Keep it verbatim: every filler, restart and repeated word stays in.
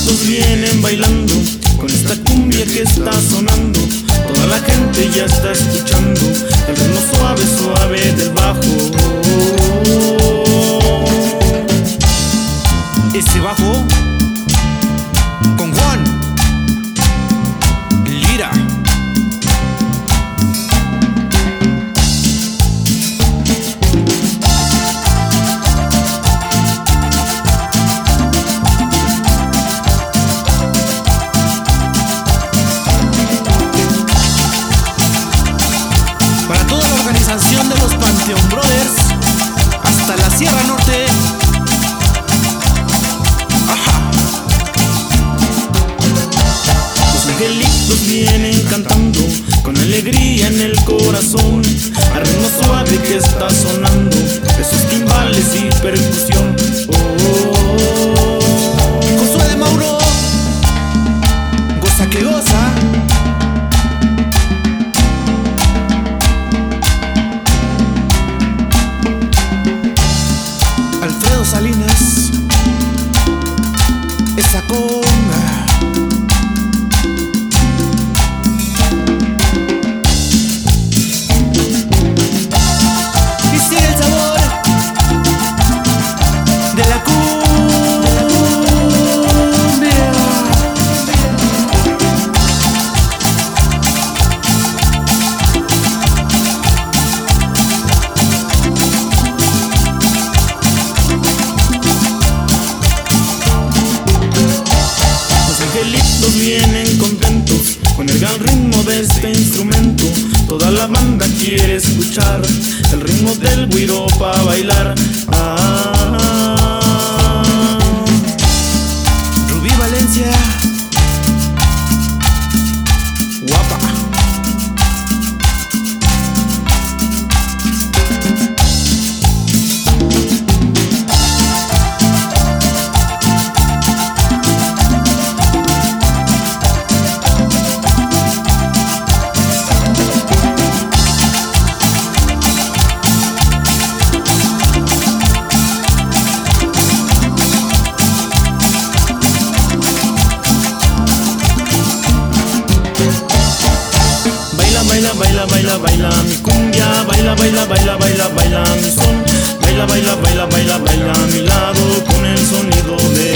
angelitos vienen bailando con esta cumbia que está sonando. Toda la gente ya está escuchando el ritmo suave, suave del bajo. Ese bajo con Juan Lira. Para toda la organización de los Panteón Brothers hasta la Sierra Norte. Angelitos vienen cantando con alegría en el corazón, al ritmo suave que está sonando, esos timbales y percusión. Oh, oh, oh. Josué de Mauro, goza que goza. Alfredo Salinas, esa conga. Angelitos vienen contentos con el gran ritmo de este instrumento. Toda la banda quiere escuchar el ritmo del güiro pa' bailar. Ah, Rubí Valencia, guapa. Baila, baila, baila, baila mi cumbia, baila, baila, baila, baila, baila mi son, baila, baila, baila, baila, baila a mi lado con el sonido de